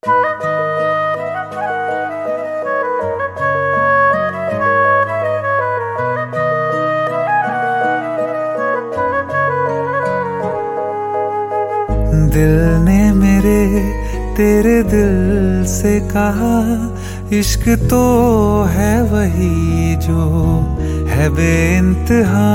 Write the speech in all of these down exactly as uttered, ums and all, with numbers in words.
दिल ने मेरे तेरे दिल से कहा, इश्क तो है वही जो है बेइंतहा।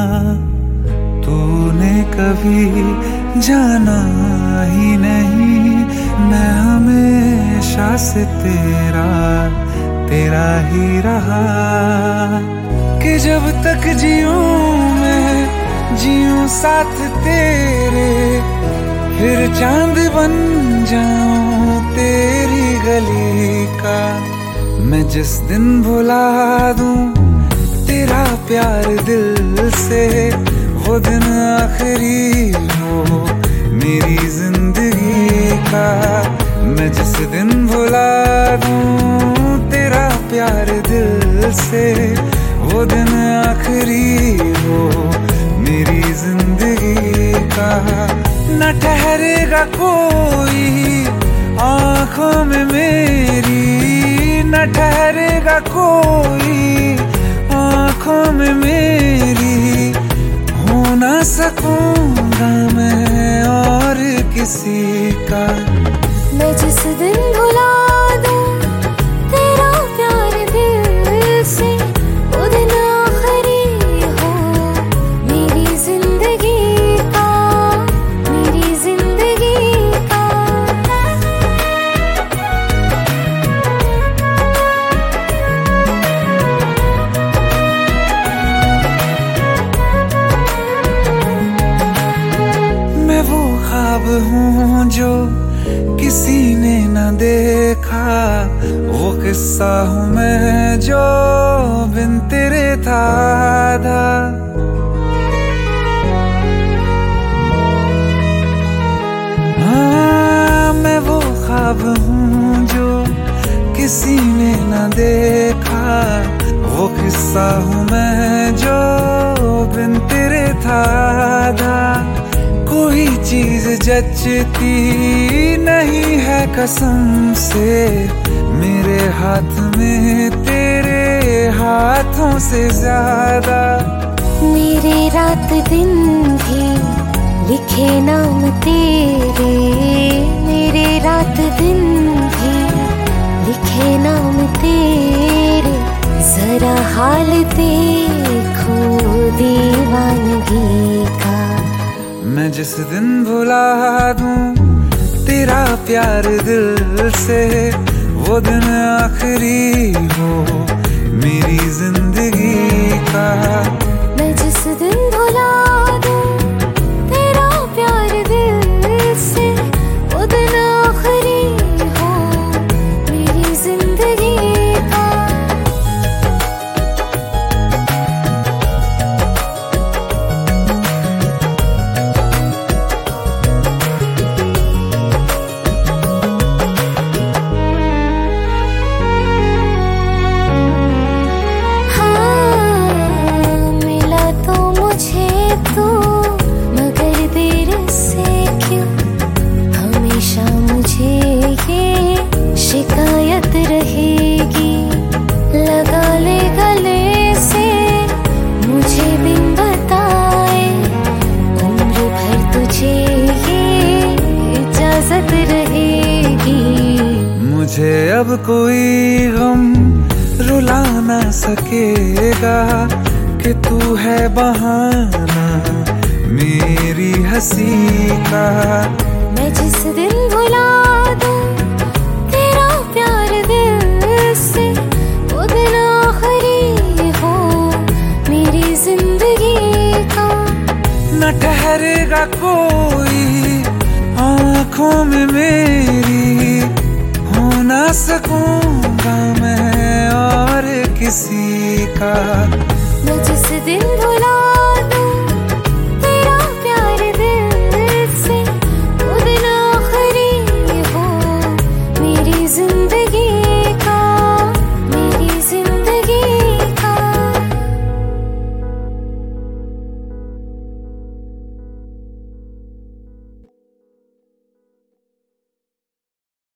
तूने कभी जाना ही नहीं, मैं हमेशा से तेरा तेरा ही रहा। कि जब तक जीऊं मैं जीऊं साथ तेरे, फिर चांद बन जाऊं तेरी गली का। मैं जिस दिन भुला दूं तेरा प्यार दिल से, वो दिन आखिरी हो मेरी जिंदगी का। मैं जिस दिन भुला दूं तेरा प्यार दिल से, वो दिन आखिरी हो मेरी जिंदगी का। न ठहरेगा कोई आंखों में मेरी, न ठहरेगा कोई आंखों में मेरी। हो ना सकूंगा मैं और किसी का। मैं जिस दिन भुला दूं तेरा प्यार दिल से, वो दिन आखिरी हो मेरी जिंदगी का, मेरी जिंदगी का। मैं वो ख्वाब हूँ जो किसी ने न देखा, वो किस्सा हूँ मैं जो बिन तेरे था आधा। हाँ, मैं वो ख्वाब हूँ जो किसी ने न देखा, वो किस्सा हूँ मैं जो बिन तेरे था आधा। कोई चीज जचती नहीं है कसम से, मेरे हाथ में तेरे हाथों से ज्यादा। मेरे रात दिन भी लिखे नाम तेरे, मेरे रात दिन भी लिखे नाम तेरे। जरा हाल देखो दीवानगी का। मैं जिस दिन भुला दूं तेरा प्यार दिल से, वो दिन आखिरी हो मेरी जिंदगी का। मैं जिस दिन भुला दूं तेरा प्यार दिल से, वो दिन आखिरी हो मेरी जिंदगी का। शिकायत रहेगी लगा ले गले से, मुझे बिन बताए उम्र भर तुझे ये इजाजत रहेगी। मुझे अब कोई गम रुला ना सकेगा, कि तू है बहाना मेरी हंसी का। मैं जिस दिन भुला